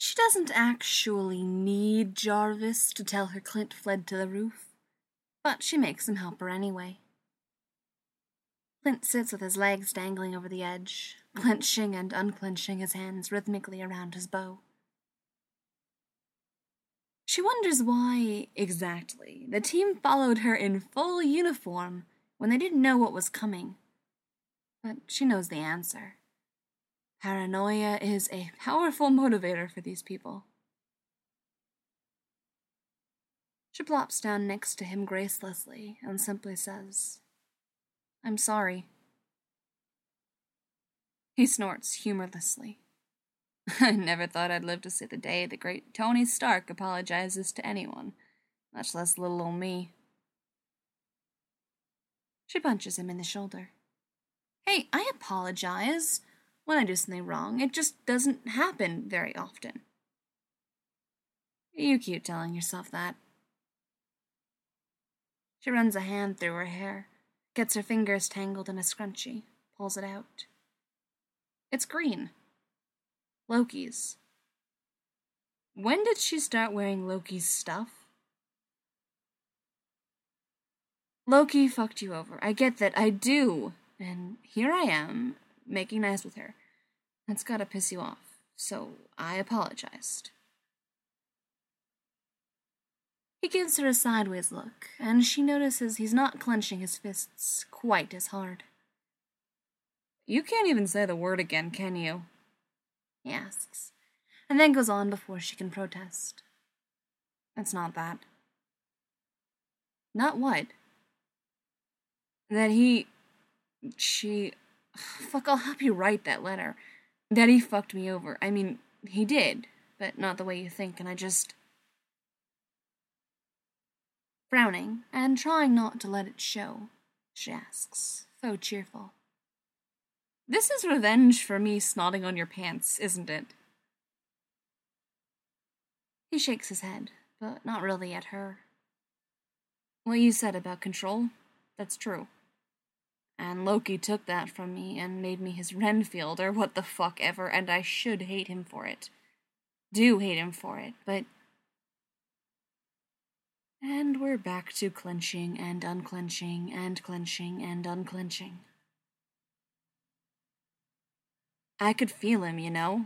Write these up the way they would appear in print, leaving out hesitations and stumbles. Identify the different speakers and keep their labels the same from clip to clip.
Speaker 1: She doesn't actually need Jarvis to tell her Clint fled to the roof, but she makes him help her anyway. Clint sits with his legs dangling over the edge, clenching and unclenching his hands rhythmically around his bow. She wonders why, exactly, the team followed her in full uniform when they didn't know what was coming. But she knows the answer. Paranoia is a powerful motivator for these people. She plops down next to him gracelessly and simply says, "I'm sorry." He snorts humorlessly. "I never thought I'd live to see the day the great Tony Stark apologizes to anyone, much less little old me." She punches him in the shoulder. "Hey, I apologize when I do something wrong. It just doesn't happen very often." "You keep telling yourself that." She runs a hand through her hair, gets her fingers tangled in a scrunchie, pulls it out. It's green. Loki's. When did she start wearing Loki's stuff? "Loki fucked you over. I get that. I do. And here I am, making nice with her. That's gotta piss you off. So I apologized." He gives her a sideways look, and she notices he's not clenching his fists quite as hard. "You can't even say the word again, can you?" he asks, and then goes on before she can protest. "It's not that." "Not what?" "That fuck, I'll help you write that letter. That he fucked me over. I mean, he did, but not the way you think, and I just..." Frowning, and trying not to let it show, she asks, faux cheerful, "This is revenge for me snotting on your pants, isn't it?" He shakes his head, but not really at her. "What you said about control, that's true. And Loki took that from me and made me his Renfield, or what the fuck ever, and I should hate him for it. Do hate him for it, but..." And we're back to clenching and unclenching and clenching and unclenching. "I could feel him, you know."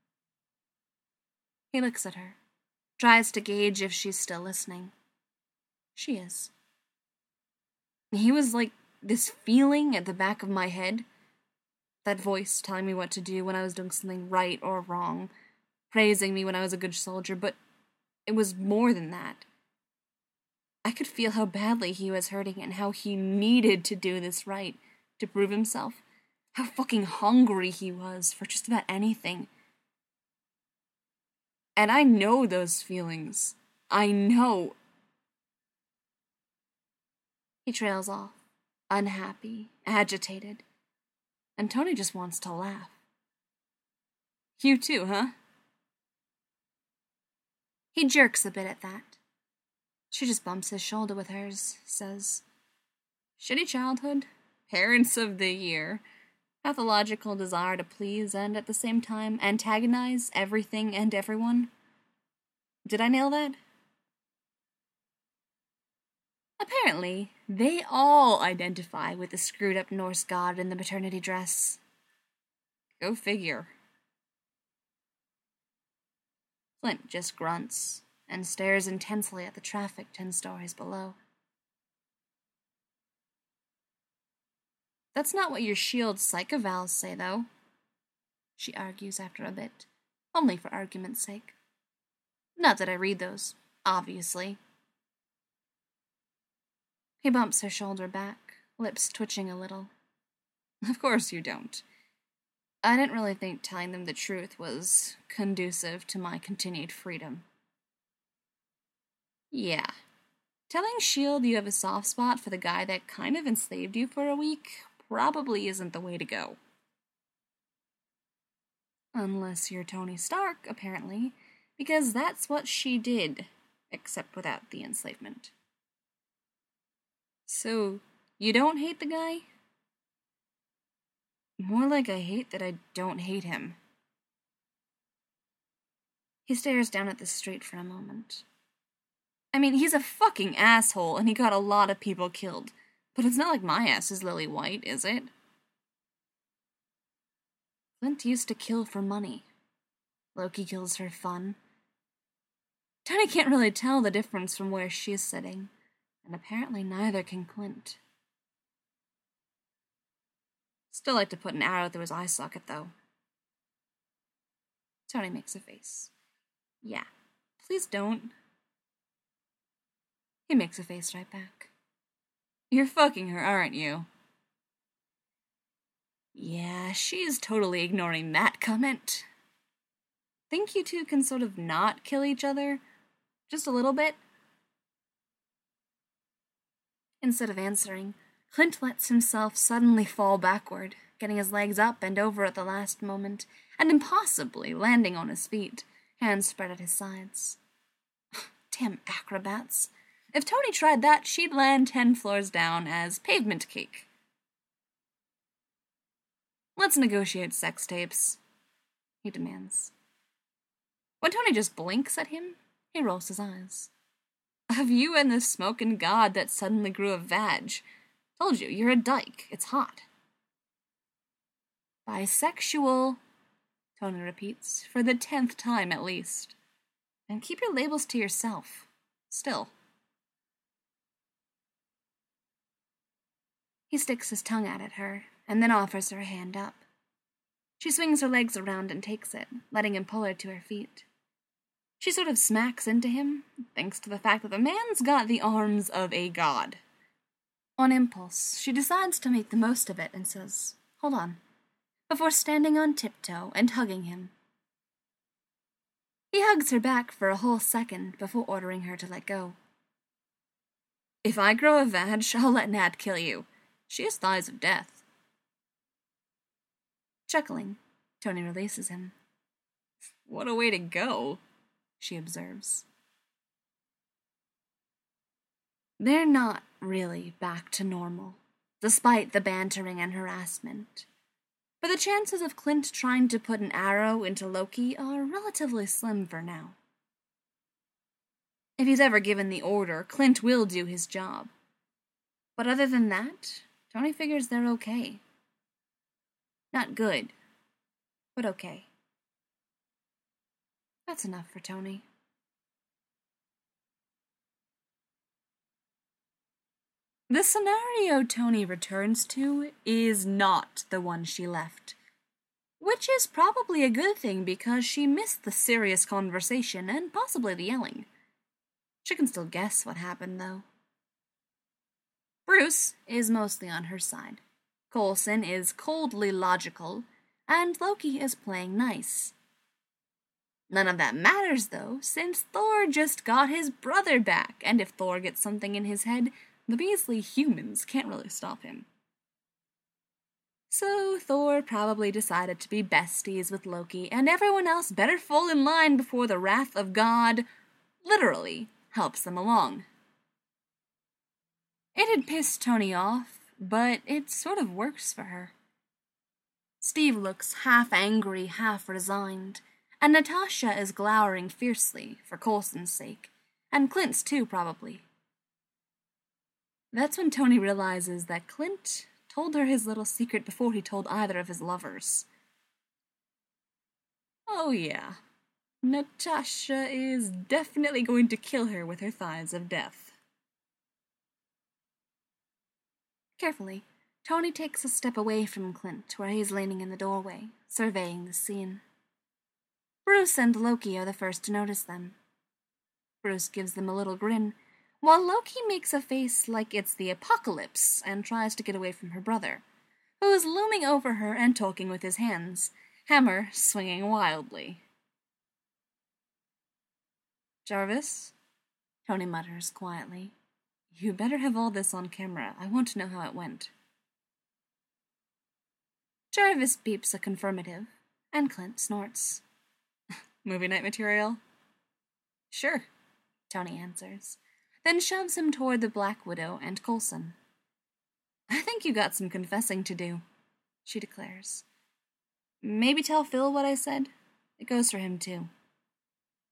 Speaker 1: He looks at her, tries to gauge if she's still listening. She is. "He was like this feeling at the back of my head. That voice telling me what to do when I was doing something right or wrong, praising me when I was a good soldier, but it was more than that. I could feel how badly he was hurting and how he needed to do this right to prove himself. How fucking hungry he was for just about anything. And I know those feelings. I know." He trails off, unhappy, agitated, and Tony just wants to laugh. "You too, huh?" He jerks a bit at that. She just bumps his shoulder with hers, says, "Shitty childhood, parents of the year, pathological desire to please and at the same time antagonize everything and everyone. Did I nail that?" Apparently, they all identify with the screwed-up Norse god in the maternity dress. Go figure. Clint just grunts and stares intensely at the traffic 10 stories below. "That's not what your S.H.I.E.L.D. psych-evals say, though," she argues after a bit, only for argument's sake. "Not that I read those, obviously." He bumps her shoulder back, lips twitching a little. "Of course you don't. I didn't really think telling them the truth was conducive to my continued freedom." "Yeah. Telling S.H.I.E.L.D. you have a soft spot for the guy that kind of enslaved you for a week probably isn't the way to go." "Unless you're Tony Stark, apparently, because that's what she did, except without the enslavement." "So, you don't hate the guy?" "More like I hate that I don't hate him." He stares down at the street for a moment. I mean, he's a fucking asshole, and he got a lot of people killed. But it's not like my ass is lily white, is it? Clint used to kill for money. Loki kills for fun. Tony can't really tell the difference from where she's sitting, and apparently neither can Clint. Still like to put an arrow through his eye socket, though. Tony makes a face. Yeah, please don't. He makes a face right back. You're fucking her, aren't you? Yeah, she's totally ignoring that comment. Think you two can sort of not kill each other? Just a little bit? Instead of answering, Clint lets himself suddenly fall backward, getting his legs up and over at the last moment, and impossibly landing on his feet, hands spread at his sides. Damn acrobats. If Tony tried that, she'd land 10 floors down as pavement cake. Let's negotiate sex tapes, he demands. When Tony just blinks at him, he rolls his eyes. Of you and the smokin' god that suddenly grew a vag. Told you, you're a dyke. It's hot. Bisexual, Tony repeats, for the 10th time at least. And keep your labels to yourself. Still. He sticks his tongue out at her, and then offers her a hand up. She swings her legs around and takes it, letting him pull her to her feet. She sort of smacks into him, thanks to the fact that the man's got the arms of a god. On impulse, she decides to make the most of it and says, "Hold on," before standing on tiptoe and hugging him. He hugs her back for a whole second before ordering her to let go. If I grow a vag, I'll let Nat kill you. She has thighs of death. Chuckling, Tony releases him. What a way to go, she observes. They're not really back to normal, despite the bantering and harassment. But the chances of Clint trying to put an arrow into Loki are relatively slim for now. If he's ever given the order, Clint will do his job. But other than that, Tony figures they're okay. Not good, but okay. That's enough for Tony. The scenario Tony returns to is not the one she left, which is probably a good thing because she missed the serious conversation and possibly the yelling. She can still guess what happened, though. Bruce is mostly on her side. Coulson is coldly logical, and Loki is playing nice. None of that matters, though, since Thor just got his brother back, and if Thor gets something in his head, the measly humans can't really stop him. So Thor probably decided to be besties with Loki, and everyone else better fall in line before the wrath of God, literally, helps them along. It had pissed Tony off, but it sort of works for her. Steve looks half angry, half resigned, and Natasha is glowering fiercely, for Coulson's sake, and Clint's too, probably. That's when Tony realizes that Clint told her his little secret before he told either of his lovers. Oh yeah, Natasha is definitely going to kill her with her thighs of death. Carefully, Tony takes a step away from Clint, where he is leaning in the doorway, surveying the scene. Bruce and Loki are the first to notice them. Bruce gives them a little grin, while Loki makes a face like it's the apocalypse and tries to get away from her brother, who is looming over her and talking with his hands, hammer swinging wildly. Jarvis, Tony mutters quietly. You better have all this on camera. I want to know how it went. Jarvis beeps a confirmative, and Clint snorts. Movie night material? Sure, Tony answers, then shoves him toward the Black Widow and Coulson. I think you got some confessing to do, she declares. Maybe tell Phil what I said? It goes for him, too.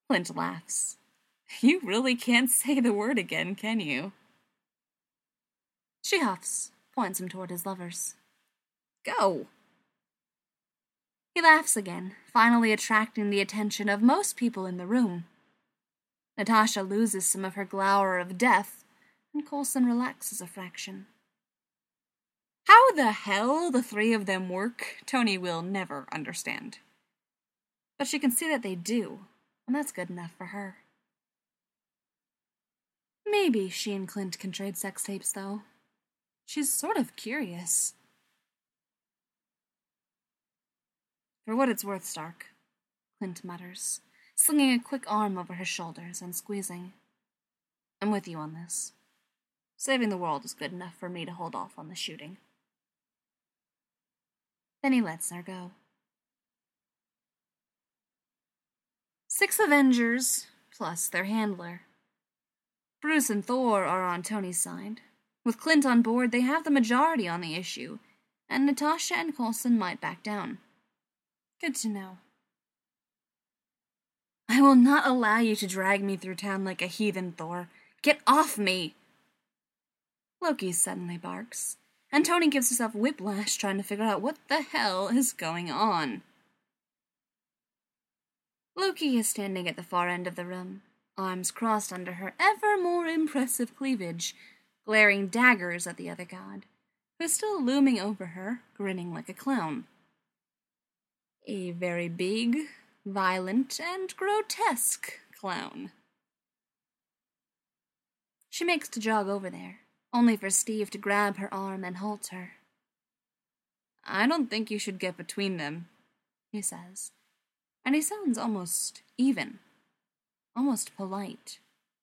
Speaker 1: Clint laughs. You really can't say the word again, can you? She huffs, points him toward his lovers. Go! He laughs again, finally attracting the attention of most people in the room. Natasha loses some of her glower of death, and Coulson relaxes a fraction. How the hell the three of them work, Tony will never understand. But she can see that they do, and that's good enough for her. Maybe she and Clint can trade sex tapes, though. She's sort of curious. For what it's worth, Stark, Clint mutters, slinging a quick arm over her shoulders and squeezing. I'm with you on this. Saving the world is good enough for me to hold off on the shooting. Then he lets her go. 6 Avengers, plus their handler. Bruce and Thor are on Tony's side. With Clint on board, they have the majority on the issue, and Natasha and Coulson might back down. Good to know. I will not allow you to drag me through town like a heathen, Thor. Get off me! Loki suddenly barks, and Tony gives herself whiplash trying to figure out what the hell is going on. Loki is standing at the far end of the room, arms crossed under her ever more impressive cleavage, glaring daggers at the other god, who is still looming over her, grinning like a clown. A very big, violent, and grotesque clown. She makes to jog over there, only for Steve to grab her arm and halt her. I don't think you should get between them, he says, and he sounds almost even, almost polite.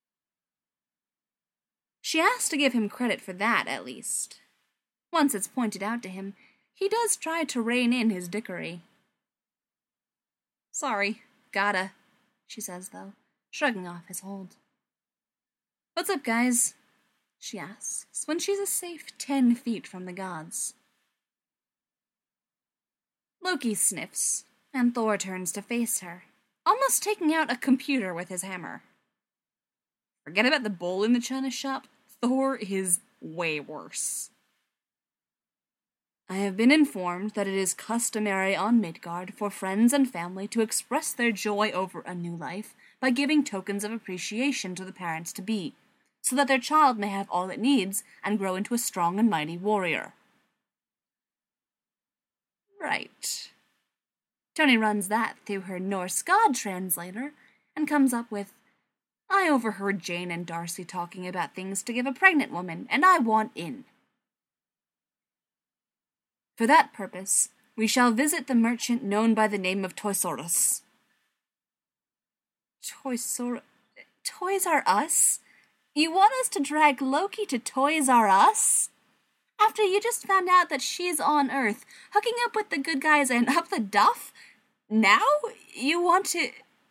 Speaker 1: She has to give him credit for that, at least. Once it's pointed out to him, he does try to rein in his dickery. Sorry, gotta, she says, though, shrugging off his hold. What's up, guys? She asks, when she's a safe 10 feet from the gods. Loki sniffs, and Thor turns to face her, almost taking out a computer with his hammer. Forget about the bull in the china shop. Thor is way worse. I have been informed that it is customary on Midgard for friends and family to express their joy over a new life by giving tokens of appreciation to the parents-to-be, so that their child may have all it needs and grow into a strong and mighty warrior. Right. Tony runs that through her Norse god translator and comes up with, I overheard Jane and Darcy talking about things to give a pregnant woman, and I want in. For that purpose, we shall visit the merchant known by the name of Toysaurus. Toys R Us? You want us to drag Loki to Toys R Us? After you just found out that she's on Earth, hooking up with the good guys and up the duff? Now? You want to...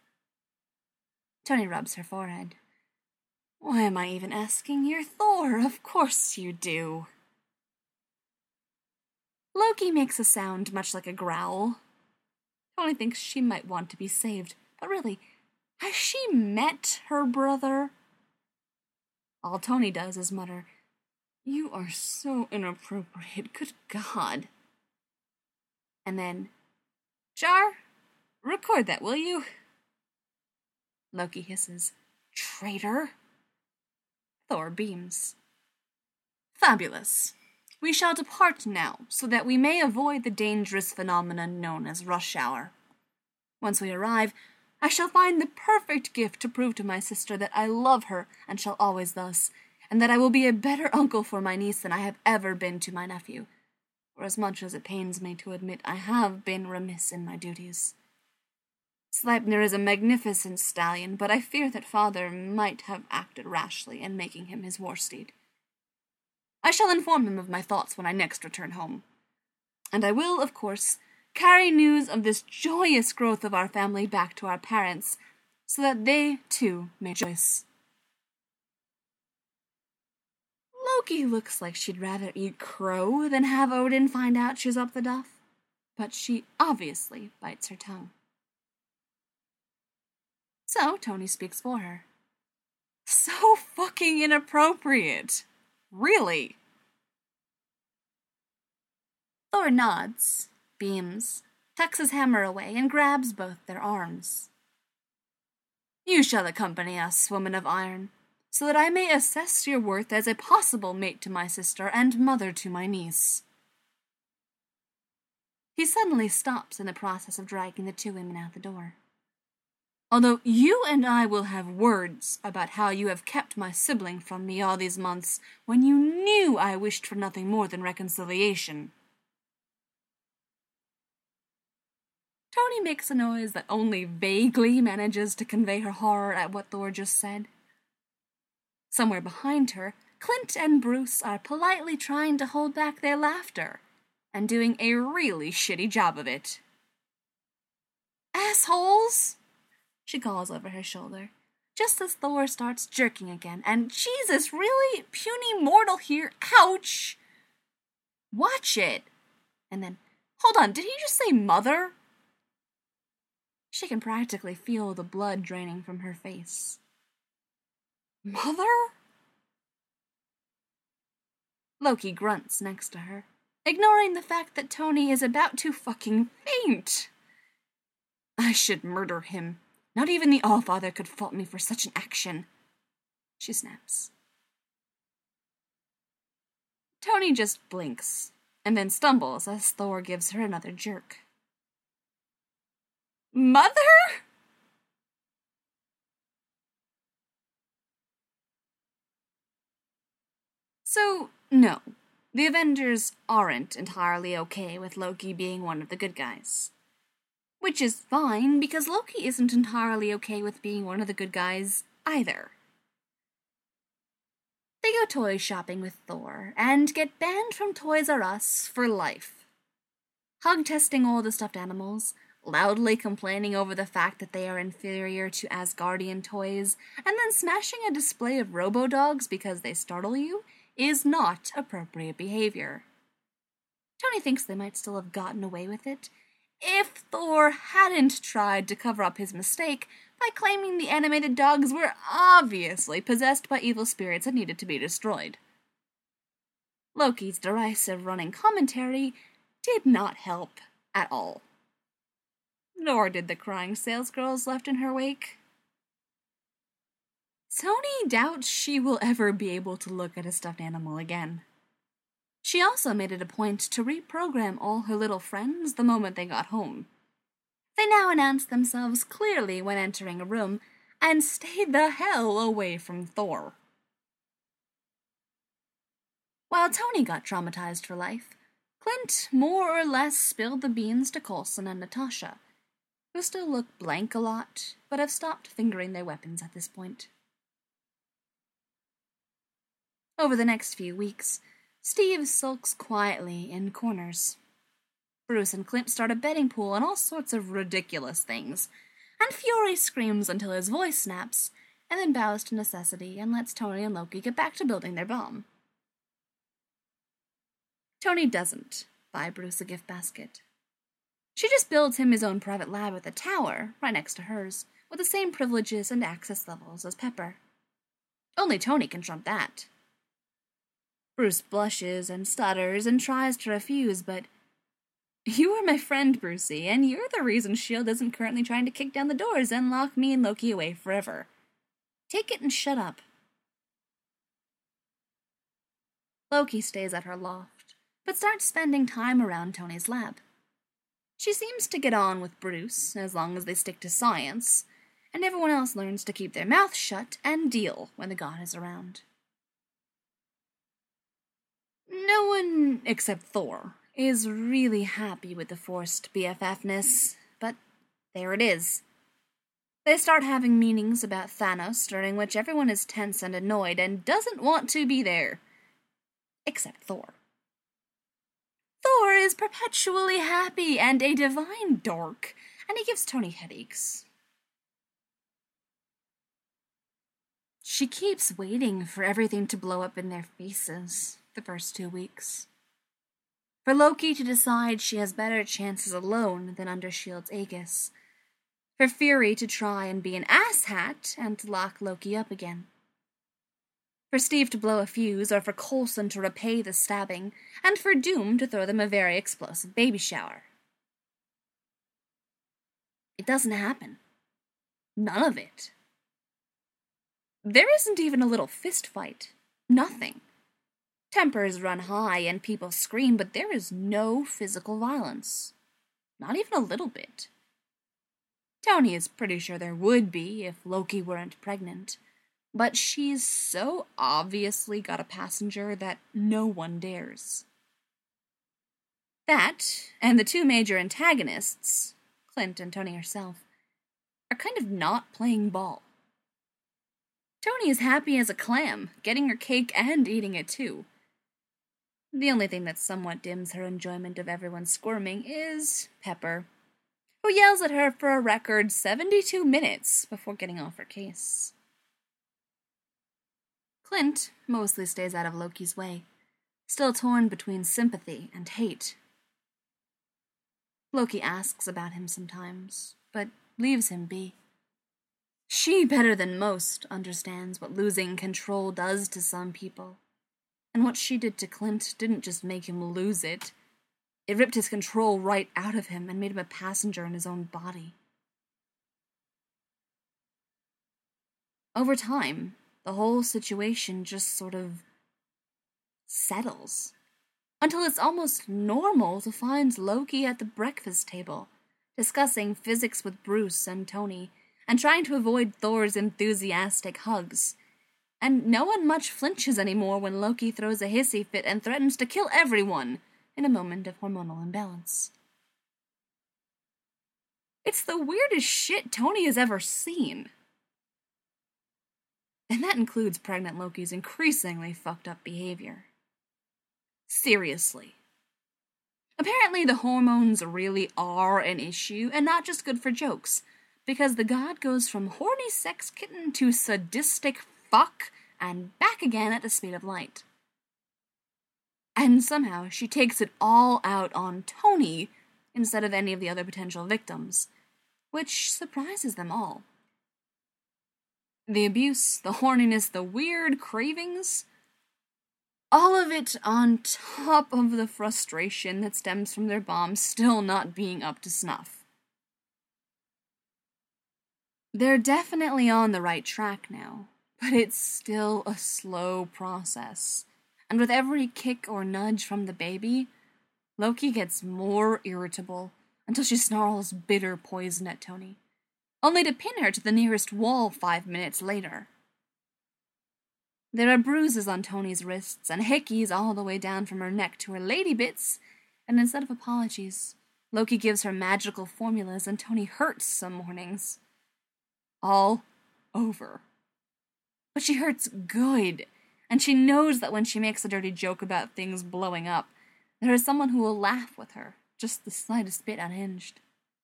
Speaker 1: Tony rubs her forehead. Why am I even asking? You're Thor, of course you do. Loki makes a sound much like a growl. Tony thinks she might want to be saved, but really, has she met her brother? All Tony does is mutter, You are so inappropriate, good God. And then, Jar, record that, will you? Loki hisses, Traitor. Thor beams. Fabulous. We shall depart now, so that we may avoid the dangerous phenomenon known as rush hour. Once we arrive, I shall find the perfect gift to prove to my sister that I love her and shall always thus, and that I will be a better uncle for my niece than I have ever been to my nephew, for as much as it pains me to admit I have been remiss in my duties. Sleipnir is a magnificent stallion, but I fear that father might have acted rashly in making him his war steed. I shall inform him of my thoughts when I next return home. And I will, of course, carry news of this joyous growth of our family back to our parents, so that they, too, may rejoice. Loki looks like she'd rather eat crow than have Odin find out she's up the duff, but she obviously bites her tongue. So Tony speaks for her. So fucking inappropriate. Really? Thor nods, beams, tucks his hammer away, and grabs both their arms. You shall accompany us, woman of iron, so that I may assess your worth as a possible mate to my sister and mother to my niece. He suddenly stops in the process of dragging the two women out the door. Although you and I will have words about how you have kept my sibling from me all these months when you knew I wished for nothing more than reconciliation. Tony makes a noise that only vaguely manages to convey her horror at what Thor just said. Somewhere behind her, Clint and Bruce are politely trying to hold back their laughter, and doing a really shitty job of it. Assholes! She calls over her shoulder, just as Thor starts jerking again, and Jesus, really? Puny mortal here? Ouch! Watch it! And then, hold on, did he just say mother? She can practically feel the blood draining from her face. Mother? Loki grunts next to her, ignoring the fact that Tony is about to fucking faint. I should murder him. Not even the Allfather could fault me for such an action, she snaps. Tony just blinks, and then stumbles as Thor gives her another jerk. Mother? So, no, the Avengers aren't entirely okay with Loki being one of the good guys. Which is fine, because Loki isn't entirely okay with being one of the good guys either. They go toy shopping with Thor, and get banned from Toys R Us for life. Hug-testing all the stuffed animals, loudly complaining over the fact that they are inferior to Asgardian toys, and then smashing a display of robo-dogs because they startle you, is not appropriate behavior. Tony thinks they might still have gotten away with it if Thor hadn't tried to cover up his mistake by claiming the animated dogs were obviously possessed by evil spirits and needed to be destroyed. Loki's derisive running commentary did not help at all. Nor did the crying salesgirls left in her wake. Tony doubts she will ever be able to look at a stuffed animal again. She also made it a point to reprogram all her little friends the moment they got home. They now announced themselves clearly when entering a room, and stayed the hell away from Thor. While Tony got traumatized for life, Clint more or less spilled the beans to Coulson and Natasha, who still look blank a lot, but have stopped fingering their weapons at this point. Over the next few weeks, Steve sulks quietly in corners. Bruce and Clint start a betting pool on all sorts of ridiculous things, and Fury screams until his voice snaps, and then bows to necessity and lets Tony and Loki get back to building their bomb. Tony doesn't buy Bruce a gift basket. She just builds him his own private lab at the tower, right next to hers, with the same privileges and access levels as Pepper. Only Tony can trump that. Bruce blushes and stutters and tries to refuse, but you are my friend, Brucey, and you're the reason S.H.I.E.L.D. isn't currently trying to kick down the doors and lock me and Loki away forever. Take it and shut up. Loki stays at her loft, but starts spending time around Tony's lab. She seems to get on with Bruce, as long as they stick to science, and everyone else learns to keep their mouth shut and deal when the god is around. No one, except Thor, is really happy with the forced BFF-ness, but there it is. They start having meetings about Thanos, during which everyone is tense and annoyed and doesn't want to be there. Except Thor. Thor is perpetually happy and a divine dork, and he gives Tony headaches. She keeps waiting for everything to blow up in their faces the first 2 weeks. For Loki to decide she has better chances alone than under S.H.I.E.L.D.'s aegis, for Fury to try and be an asshat and to lock Loki up again. For Steve to blow a fuse, or for Coulson to repay the stabbing, and for Doom to throw them a very explosive baby shower. It doesn't happen. None of it. There isn't even a little fist fight. Nothing. Tempers run high and people scream, but there is no physical violence. Not even a little bit. Tony is pretty sure there would be if Loki weren't pregnant, but she's so obviously got a passenger that no one dares. That, and the two major antagonists, Clint and Tony herself, are kind of not playing ball. Tony is happy as a clam, getting her cake and eating it too. The only thing that somewhat dims her enjoyment of everyone squirming is Pepper, who yells at her for a record 72 minutes before getting off her case. Clint mostly stays out of Loki's way, still torn between sympathy and hate. Loki asks about him sometimes, but leaves him be. She, better than most, understands what losing control does to some people. And what she did to Clint didn't just make him lose it. It ripped his control right out of him and made him a passenger in his own body. Over time, the whole situation just sort of settles. Until it's almost normal to find Loki at the breakfast table, discussing physics with Bruce and Tony, and trying to avoid Thor's enthusiastic hugs. And no one much flinches anymore when Loki throws a hissy fit and threatens to kill everyone in a moment of hormonal imbalance. It's the weirdest shit Tony has ever seen. And that includes pregnant Loki's increasingly fucked up behavior. Seriously. Apparently the hormones really are an issue, and not just good for jokes, because the god goes from horny sex kitten to sadistic fuck and back again at the speed of light. And somehow she takes it all out on Tony instead of any of the other potential victims, which surprises them all. The abuse, the horniness, the weird cravings, all of it on top of the frustration that stems from their bomb still not being up to snuff. They're definitely on the right track now, but it's still a slow process. And with every kick or nudge from the baby, Loki gets more irritable until she snarls bitter poison at Tony, only to pin her to the nearest wall 5 minutes later. There are bruises on Tony's wrists and hickeys all the way down from her neck to her lady bits, and instead of apologies, Loki gives her magical formulas and Tony hurts some mornings. All over. But she hurts good, and she knows that when she makes a dirty joke about things blowing up, there is someone who will laugh with her, just the slightest bit unhinged.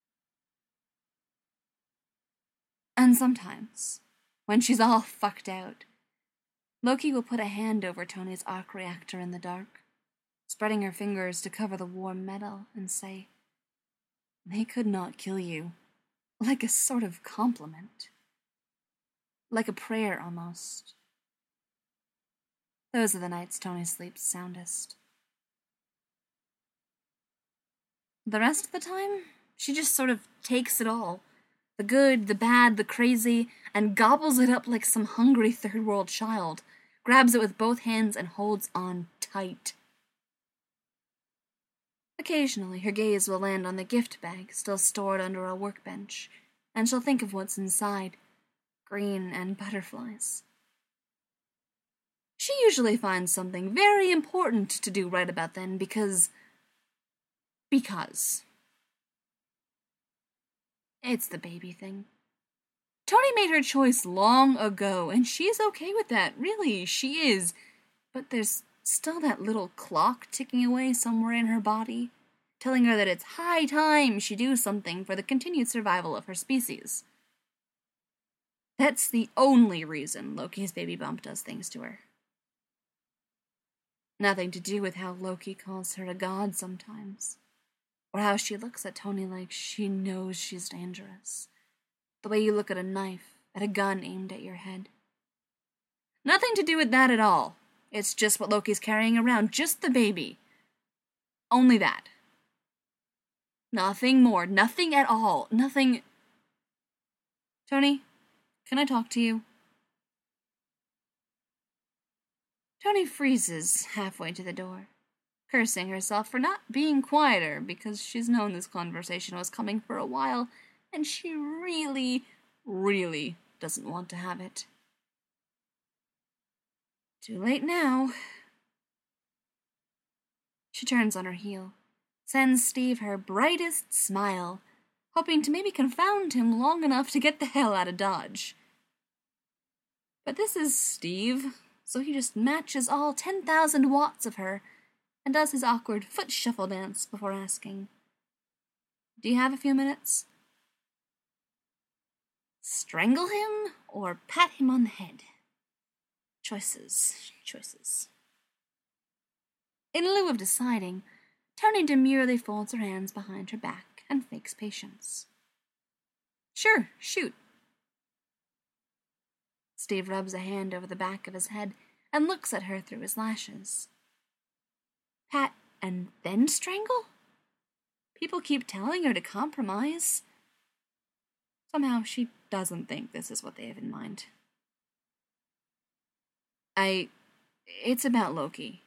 Speaker 1: And sometimes, when she's all fucked out, Loki will put a hand over Tony's arc reactor in the dark, spreading her fingers to cover the warm metal, and say, "They could not kill you," like a sort of compliment. Like a prayer, almost. Those are the nights Tony sleeps soundest. The rest of the time, she just sort of takes it all. The good, the bad, the crazy, and gobbles it up like some hungry third-world child, grabs it with both hands and holds on tight. Occasionally, her gaze will land on the gift bag still stored under a workbench, and she'll think of what's inside. Green and butterflies. She usually finds something very important to do right about then because it's the baby thing. Tony made her choice long ago, and she's okay with that. Really, she is. But there's still that little clock ticking away somewhere in her body, telling her that it's high time she do something for the continued survival of her species. That's the only reason Loki's baby bump does things to her. Nothing to do with how Loki calls her a god sometimes, or how she looks at Tony like she knows she's dangerous, The way you look at a knife, at a gun aimed at your head. Nothing to do with that at all. It's just what Loki's carrying around, just the baby. Only that. Nothing more, nothing at all, nothing... Tony, can I talk to you? Tony freezes halfway to the door, cursing herself for not being quieter because she's known this conversation was coming for a while and she really, really doesn't want to have it. Too late now. She turns on her heel, sends Steve her brightest smile, hoping to maybe confound him long enough to get the hell out of Dodge. But this is Steve, so he just matches all 10,000 watts of her and does his awkward foot shuffle dance before asking, "Do you have a few minutes?" Strangle him or pat him on the head? Choices, choices. In lieu of deciding, Tony demurely folds her hands behind her back and fakes patience. Sure, shoot. Steve rubs a hand over the back of his head and looks at her through his lashes. Pat and then strangle? People keep telling her to compromise. Somehow she doesn't think this is what they have in mind. It's about Loki.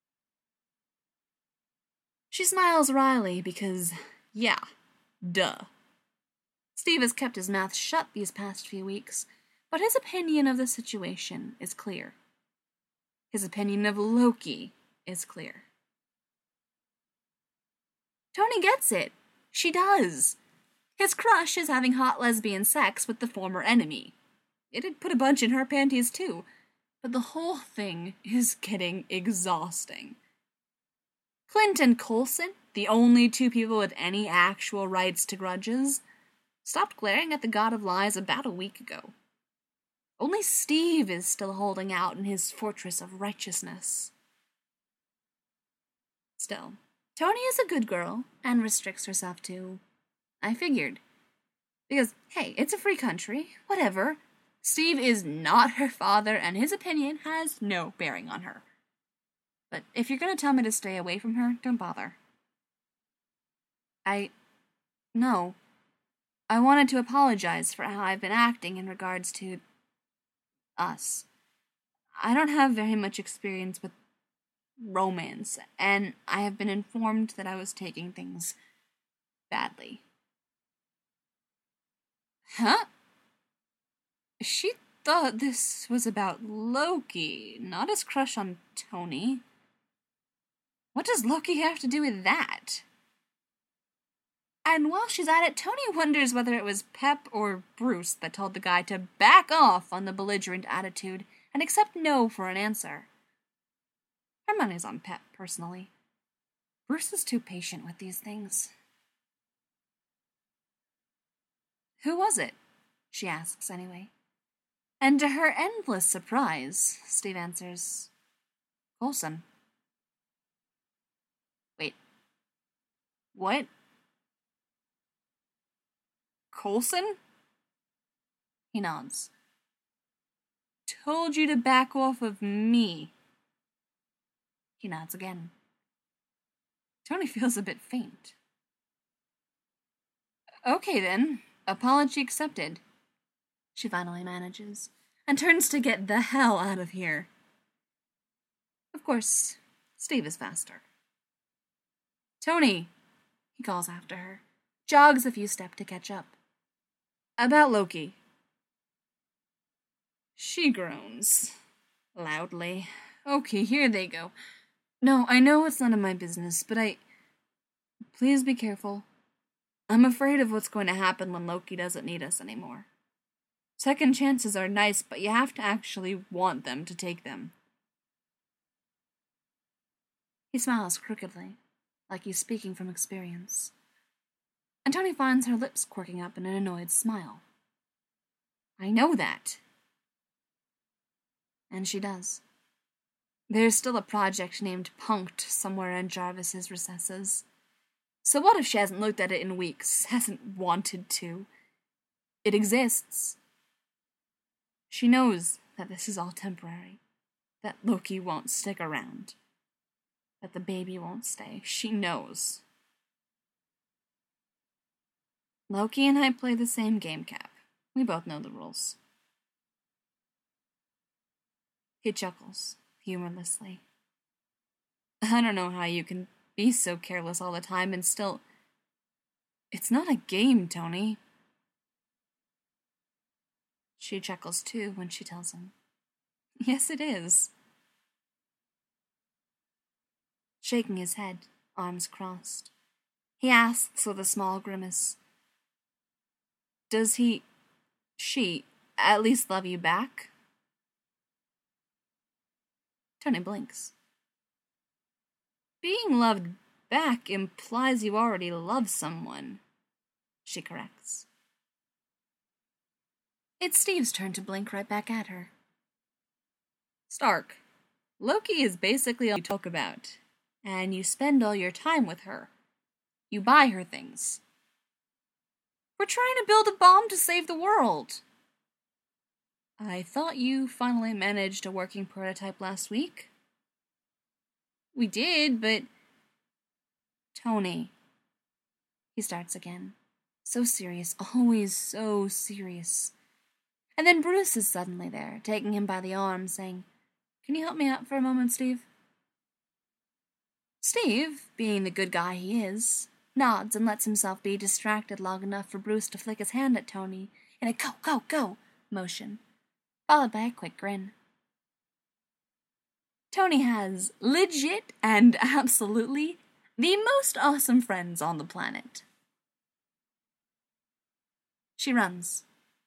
Speaker 1: She smiles wryly because, yeah, duh. Steve has kept his mouth shut these past few weeks, but his opinion of the situation is clear. His opinion of Loki is clear. Tony gets it. She does. His crush is having hot lesbian sex with the former enemy. It'd put a bunch in her panties too, but the whole thing is getting exhausting. Clint and Coulson, the only two people with any actual rights to grudges, stopped glaring at the god of lies about a week ago. Only Steve is still holding out in his fortress of righteousness. Still, Tony is a good girl and restricts herself to, I figured. Because, hey, it's a free country, whatever. Steve is not her father and his opinion has no bearing on her. But if you're going to tell me to stay away from her, don't bother. No. I wanted to apologize for how I've been acting in regards to us. I don't have very much experience with romance, and I have been informed that I was taking things badly. Huh? She thought this was about Loki, not his crush on Tony. What does Loki have to do with that? And while she's at it, Tony wonders whether it was Pep or Bruce that told the guy to back off on the belligerent attitude and accept no for an answer. Her money's on Pep, personally. Bruce is too patient with these things. Who was it? She asks anyway. And to her endless surprise, Steve answers, Coulson. Wait. What? Coulson? He nods. Told you to back off of me. He nods again. Tony feels a bit faint. Okay then, apology accepted. She finally manages, and turns to get the hell out of here. Of course, Steve is faster. Tony, he calls after her, jogs a few steps to catch up. About Loki. She groans loudly. Okay, here they go. No, I know it's none of my business, but please be careful. I'm afraid of what's going to happen when Loki doesn't need us anymore. Second chances are nice, but you have to actually want them to take them. He smiles crookedly, like he's speaking from experience. And Tony finds her lips quirking up in an annoyed smile. I know that. And she does. There's still a project named Punked somewhere in Jarvis's recesses. So what if she hasn't looked at it in weeks, hasn't wanted to? It exists. She knows that this is all temporary, that Loki won't stick around, that the baby won't stay. She knows. Loki and I play the same game, Cap. We both know the rules. He chuckles, humorlessly. I don't know how you can be so careless all the time and still... It's not a game, Tony. She chuckles too when she tells him. Yes, it is. Shaking his head, arms crossed, he asks with a small grimace, Does she, at least love you back? Tony blinks. Being loved back implies you already love someone, she corrects. It's Steve's turn to blink right back at her. Stark, Loki is basically all you talk about, and you spend all your time with her. You buy her things. We're trying to build a bomb to save the world. I thought you finally managed a working prototype last week. We did, but... Tony. He starts again. So serious, always so serious. And then Bruce is suddenly there, taking him by the arm, saying, Can you help me out for a moment, Steve? Steve, being the good guy he is, nods and lets himself be distracted long enough for Bruce to flick his hand at Tony in a go, go, go motion, followed by a quick grin. Tony has legit and absolutely the most awesome friends on the planet. She runs,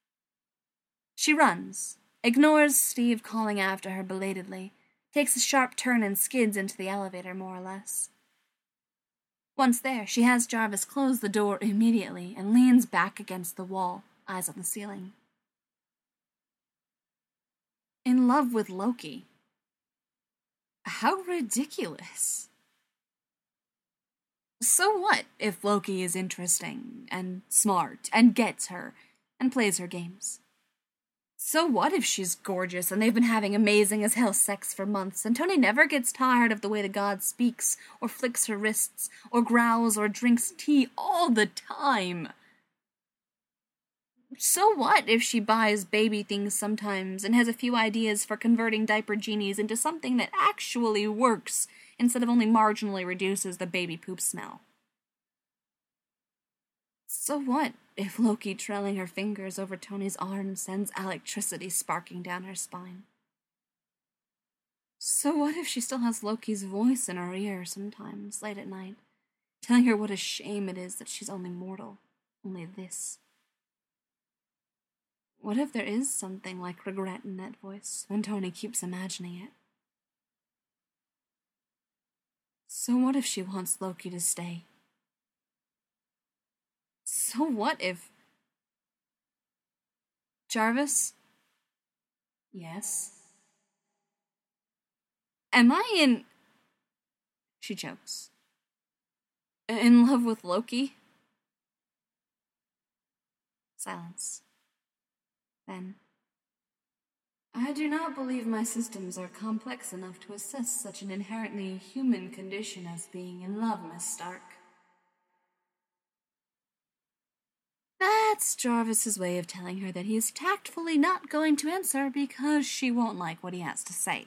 Speaker 1: ignores Steve calling after her belatedly, takes a sharp turn and skids into the elevator more or less. Once there, she has Jarvis close the door immediately and leans back against the wall, eyes on the ceiling. In love with Loki. How ridiculous. So what if Loki is interesting and smart and gets her and plays her games? So what if she's gorgeous and they've been having amazing as hell sex for months and Tony never gets tired of the way the god speaks or flicks her wrists or growls or drinks tea all the time? So what if she buys baby things sometimes and has a few ideas for converting diaper genies into something that actually works instead of only marginally reduces the baby poop smell? So what if Loki trailing her fingers over Tony's arm sends electricity sparking down her spine? So what if she still has Loki's voice in her ear sometimes, late at night, telling her what a shame it is that she's only mortal, only this? What if there is something like regret in that voice when Tony keeps imagining it? So what if she wants Loki to stay? So what if... Jarvis? Yes? Am I in... She chokes. In love with Loki? Silence. Then, I do not believe my systems are complex enough to assess such an inherently human condition as being in love, Miss Stark. That's Jarvis's way of telling her that he is tactfully not going to answer because she won't like what he has to say.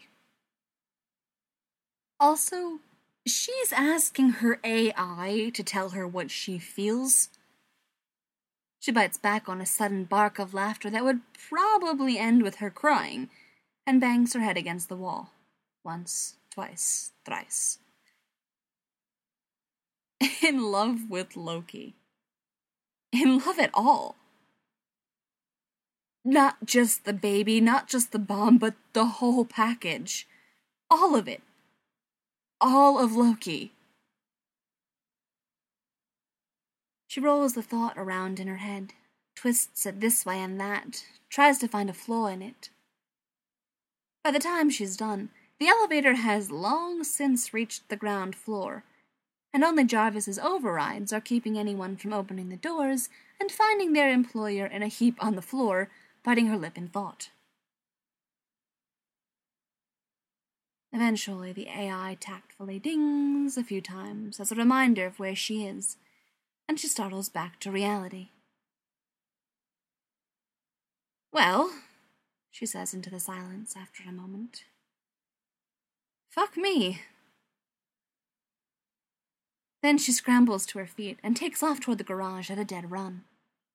Speaker 1: Also, she's asking her AI to tell her what she feels. She bites back on a sudden bark of laughter that would probably end with her crying, and bangs her head against the wall. Once, twice, thrice. In love with Loki. In love at all. Not just the baby, not just the bomb, but the whole package. All of it. All of Loki. She rolls the thought around in her head, twists it this way and that, tries to find a flaw in it. By the time she's done, the elevator has long since reached the ground floor, and only Jarvis's overrides are keeping anyone from opening the doors and finding their employer in a heap on the floor, biting her lip in thought. Eventually, the AI tactfully dings a few times as a reminder of where she is, and she startles back to reality. "Well," she says into the silence after a moment. "Fuck me." Then she scrambles to her feet and takes off toward the garage at a dead run.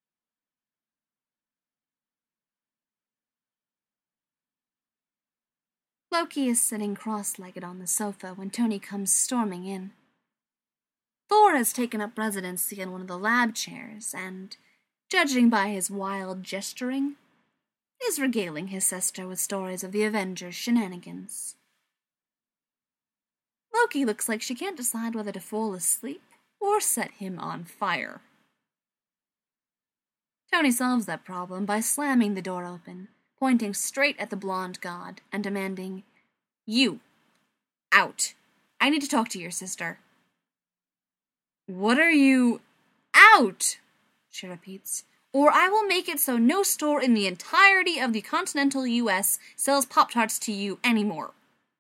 Speaker 1: Loki is sitting cross-legged on the sofa when Tony comes storming in. Thor has taken up residency in one of the lab chairs and, judging by his wild gesturing, is regaling his sister with stories of the Avengers' shenanigans. Loki looks like she can't decide whether to fall asleep or set him on fire. Tony solves that problem by slamming the door open, pointing straight at the blonde god and demanding, "You! Out! I need to talk to your sister." "What are you... Out!" she repeats. "Or I will make it so no store in the entirety of the continental U.S. sells Pop-Tarts to you anymore."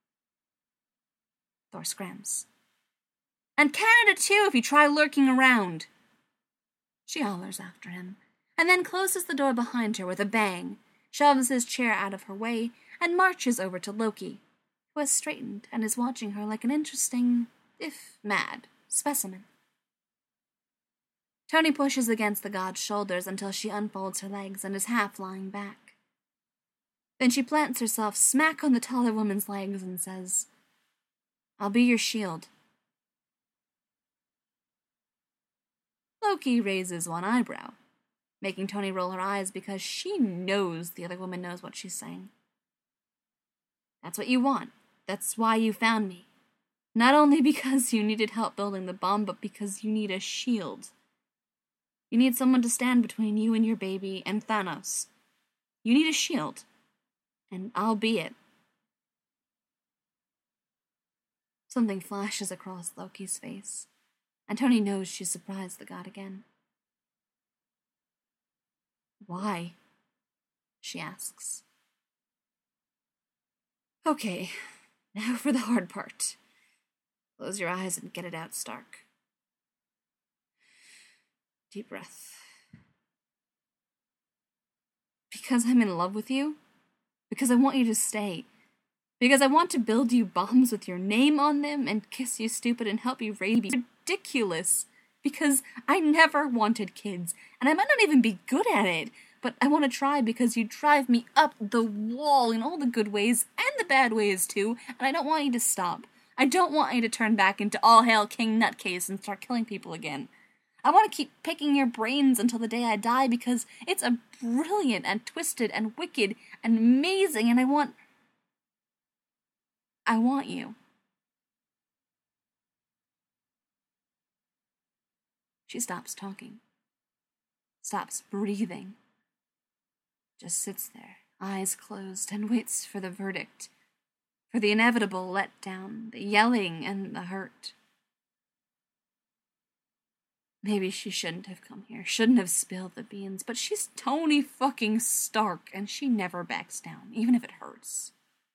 Speaker 1: Thor screams. "And Canada too if you try lurking around." She hollers after him, and then closes the door behind her with a bang, shoves his chair out of her way, and marches over to Loki, who has straightened and is watching her like an interesting, if mad, specimen. Tony pushes against the god's shoulders until she unfolds her legs and is half lying back. Then she plants herself smack on the taller woman's legs and says, "I'll be your shield." Loki raises one eyebrow, making Tony roll her eyes because she knows the other woman knows what she's saying. "That's what you want. That's why you found me. Not only because you needed help building the bomb, but because you need a shield. You need someone to stand between you and your baby and Thanos. You need a shield. And I'll be it." Something flashes across Loki's face, and Tony knows she's surprised the god again. "Why?" she asks. "Okay, now for the hard part. Close your eyes and get it out, Stark." Deep breath. "Because I'm in love with you? Because I want you to stay? Because I want to build you bombs with your name on them and kiss you stupid and help you raise babies? Ridiculous! Because I never wanted kids, and I might not even be good at it, but I want to try because you drive me up the wall in all the good ways and the bad ways too, and I don't want you to stop. I don't want you to turn back into all-hail King Nutcase and start killing people again. I want to keep picking your brains until the day I die because it's a brilliant and twisted and wicked and amazing, and I want you." She stops talking, stops breathing, just sits there, eyes closed, and waits for the verdict, for the inevitable letdown, the yelling, and the hurt. Maybe she shouldn't have come here, shouldn't have spilled the beans, but she's Tony fucking Stark, and she never backs down, even if it hurts.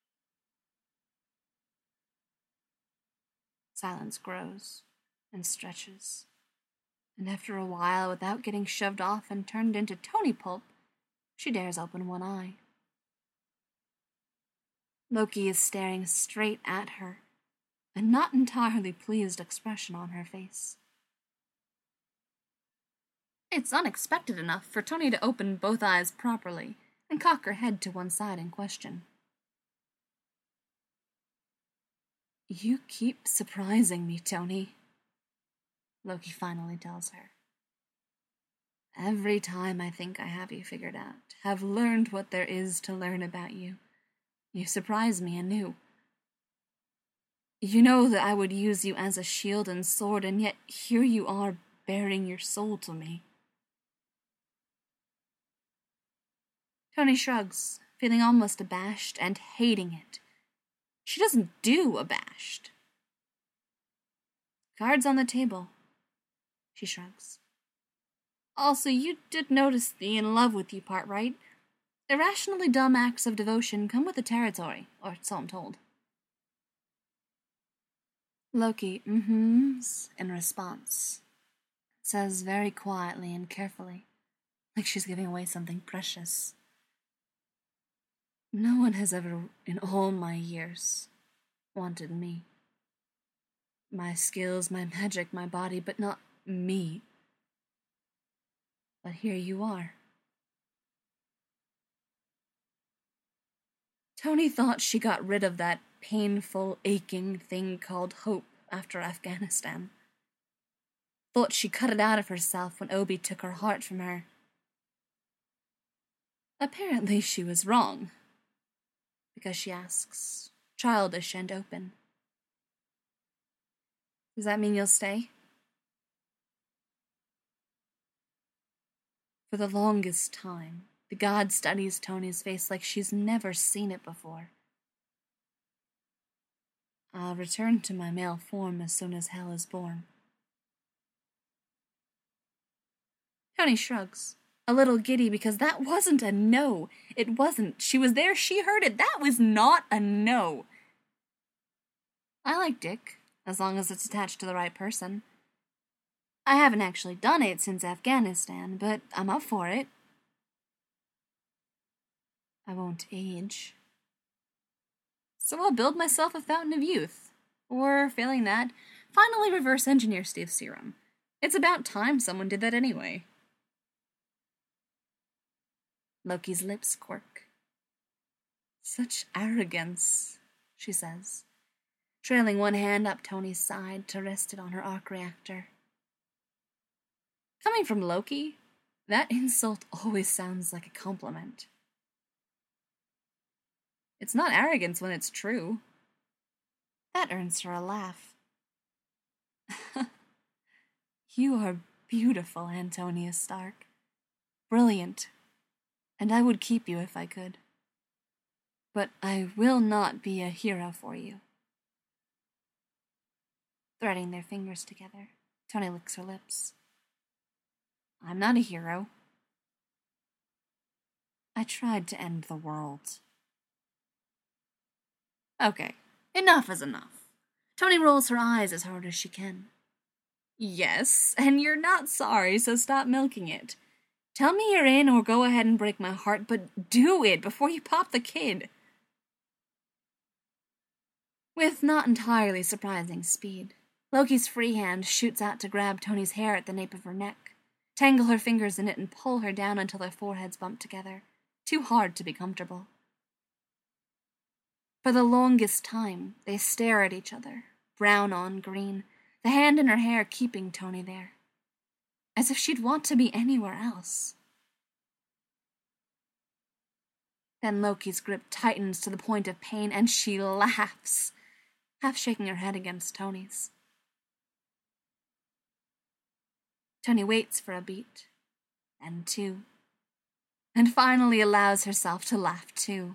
Speaker 1: Silence grows and stretches, and after a while, without getting shoved off and turned into Tony pulp, she dares open one eye. Loki is staring straight at her, a not entirely pleased expression on her face. It's unexpected enough for Tony to open both eyes properly and cock her head to one side in question. "You keep surprising me, Tony," Loki finally tells her. "Every time I think I have you figured out, have learned what there is to learn about you, you surprise me anew. You know that I would use you as a shield and sword, and yet here you are bearing your soul to me." Tony shrugs, feeling almost abashed and hating it. She doesn't do abashed. Cards on the table. She shrugs. Also, you did notice the in love with you part, right? Irrationally dumb acts of devotion come with the territory, or so I'm told. Loki mm-hms in response. Says very quietly and carefully, like she's giving away something precious. No one has ever, in all my years, wanted me. My skills, my magic, my body, but not me. But here you are. Tony thought she got rid of that painful, aching thing called hope after Afghanistan. Thought she cut it out of herself when Obi took her heart from her. Apparently she was wrong, because she asks, childish and open. Does that mean you'll stay? For the longest time, the god studies Tony's face like she's never seen it before. I'll return to my male form as soon as Hel is born. Tony shrugs, a little giddy because that wasn't a no. It wasn't. She was there, she heard it. That was not a no. I like Dick, as long as it's attached to the right person. I haven't actually done it since Afghanistan, but I'm up for it. I won't age. So I'll build myself a fountain of youth. Or, failing that, finally reverse engineer Steve's serum. It's about time someone did that anyway. Loki's lips quirk. Such arrogance, she says, trailing one hand up Tony's side to rest it on her arc reactor. Coming from Loki, that insult always sounds like a compliment. It's not arrogance when it's true. That earns her a laugh. You are beautiful, Antonia Stark. Brilliant. And I would keep you if I could. But I will not be a hero for you. Threading their fingers together, Tony licks her lips. I'm not a hero. I tried to end the world. Okay, enough is enough. Tony rolls her eyes as hard as she can. Yes, and you're not sorry, so stop milking it. Tell me you're in or go ahead and break my heart, but do it before you pop the kid. With not entirely surprising speed, Loki's free hand shoots out to grab Tony's hair at the nape of her neck, tangle her fingers in it and pull her down until their foreheads bump together, too hard to be comfortable. For the longest time, they stare at each other, brown on green, the hand in her hair keeping Tony there, as if she'd want to be anywhere else. Then Loki's grip tightens to the point of pain, and she laughs, half shaking her head against Tony's. Tony waits for a beat, and two, and finally allows herself to laugh too.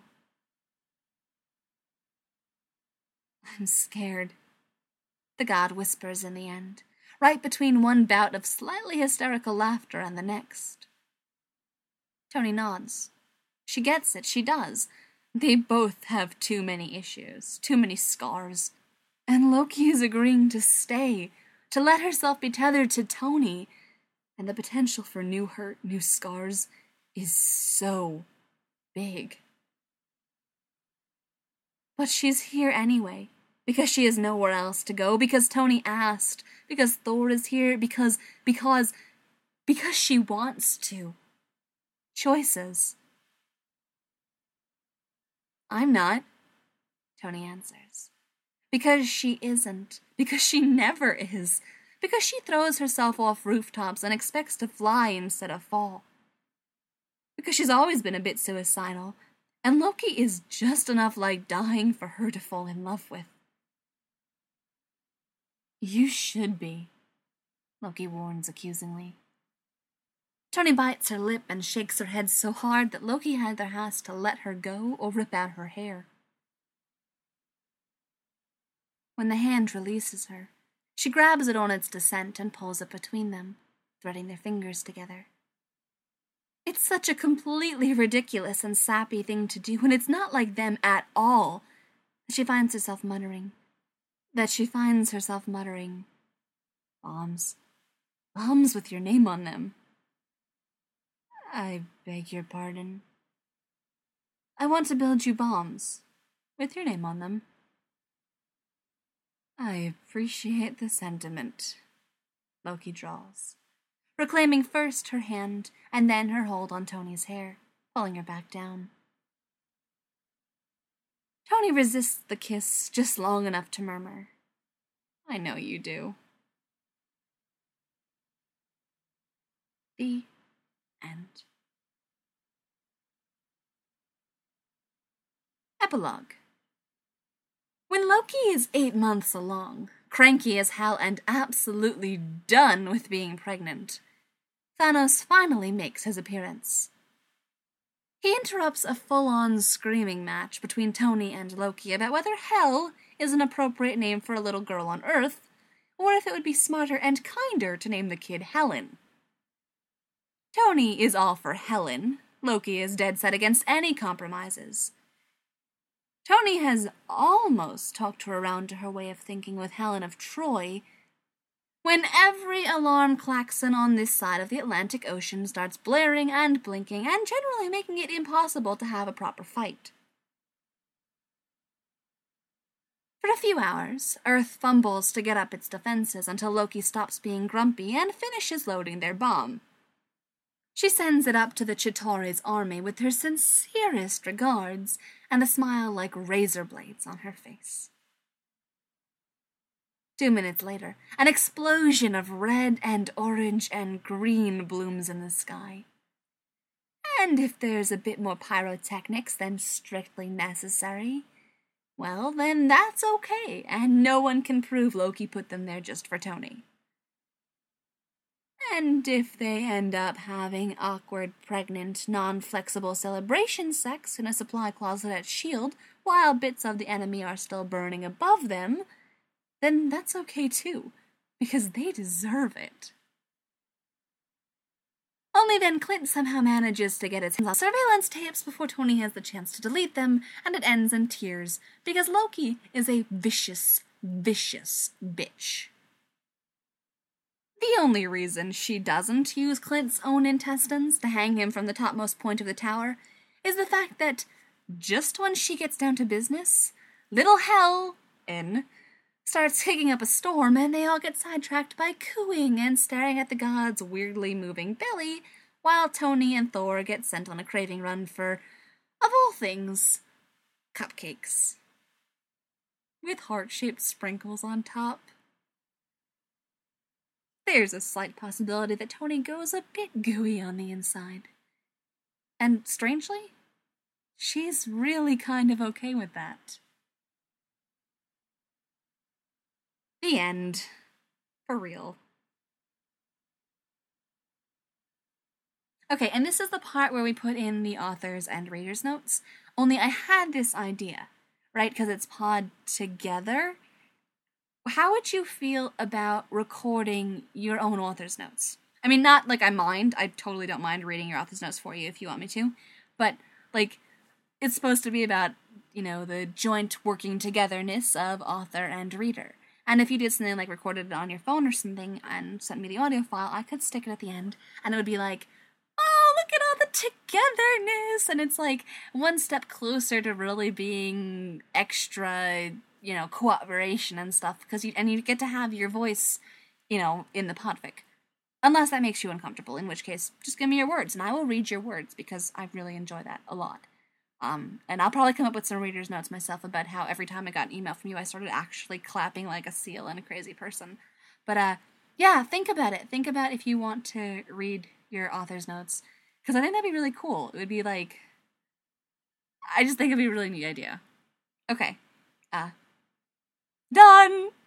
Speaker 1: I'm scared, the god whispers in the end, right between one bout of slightly hysterical laughter and the next. Tony nods. She gets it, she does. They both have too many issues, too many scars. And Loki is agreeing to stay, to let herself be tethered to Tony. And the potential for new hurt, new scars is so big. But she's here anyway, because she has nowhere else to go, because Tony asked, because Thor is here, because she wants to. Choices. I'm not, Tony answers. Because she isn't. Because she never is. Because she throws herself off rooftops and expects to fly instead of fall. Because she's always been a bit suicidal, and Loki is just enough like dying for her to fall in love with. You should be, Loki warns accusingly. Tony bites her lip and shakes her head so hard that Loki either has to let her go or rip out her hair. When the hand releases her, She grabs it on its descent and pulls it between them, threading their fingers together. It's such a completely ridiculous and sappy thing to do, and it's not like them at all, that she finds herself muttering. Bombs. Bombs with your name on them. I beg your pardon. I want to build you bombs, with your name on them. I appreciate the sentiment, Loki drawls, reclaiming first her hand and then her hold on Tony's hair, pulling her back down. Tony resists the kiss just long enough to murmur, I know you do. The end. Epilogue. When Loki is 8 months along, cranky as hell and absolutely done with being pregnant, Thanos finally makes his appearance. He interrupts a full-on screaming match between Tony and Loki about whether hell is an appropriate name for a little girl on Earth, or if it would be smarter and kinder to name the kid Helen. Tony is all for Helen. Loki is dead set against any compromises. Tony has almost talked her around to her way of thinking with Helen of Troy, when every alarm klaxon on this side of the Atlantic Ocean starts blaring and blinking and generally making it impossible to have a proper fight. For a few hours, Earth fumbles to get up its defenses until Loki stops being grumpy and finishes loading their bomb. She sends it up to the Chitauri's army with her sincerest regards and a smile like razor blades on her face. 2 minutes later, an explosion of red and orange and green blooms in the sky. And if there's a bit more pyrotechnics than strictly necessary, well, then that's okay, and no one can prove Loki put them there just for Tony. And if they end up having awkward, pregnant, non-flexible celebration sex in a supply closet at S.H.I.E.L.D. while bits of the enemy are still burning above them, then that's okay too, because they deserve it. Only then Clint somehow manages to get his hands on surveillance tapes before Tony has the chance to delete them, and it ends in tears, because Loki is a vicious, vicious bitch. The only reason she doesn't use Clint's own intestines to hang him from the topmost point of the tower is the fact that, just when she gets down to business, little Helen starts kicking up a storm and they all get sidetracked by cooing and staring at the god's weirdly moving belly, while Tony and Thor get sent on a craving run for, of all things, cupcakes. With heart-shaped sprinkles on top. There's a slight possibility that Tony goes a bit gooey on the inside. And strangely, she's really kind of okay with that. The end. For real. Okay, and this is the part where we put in the author's and reader's notes. Only I had this idea, right? Because it's pod together. How would you feel about recording your own author's notes? I mean, not like I mind. I totally don't mind reading your author's notes for you if you want me to. But, like, it's supposed to be about, you know, the joint working togetherness of author and reader. And if you did something like recorded it on your phone or something and sent me the audio file, I could stick it at the end. And it would be like, oh, look at all the togetherness! And it's like one step closer to really being extra, you know, cooperation and stuff, because you get to have your voice, you know, in the podfic. Unless that makes you uncomfortable, in which case, just give me your words, and I will read your words, because I really enjoy that a lot. And I'll probably come up with some reader's notes myself about how every time I got an email from you, I started actually clapping like a seal and a crazy person. But, yeah, think about it. Think about if you want to read your author's notes, because I think that'd be really cool. It would be like, I just think it'd be a really neat idea. Okay. Done!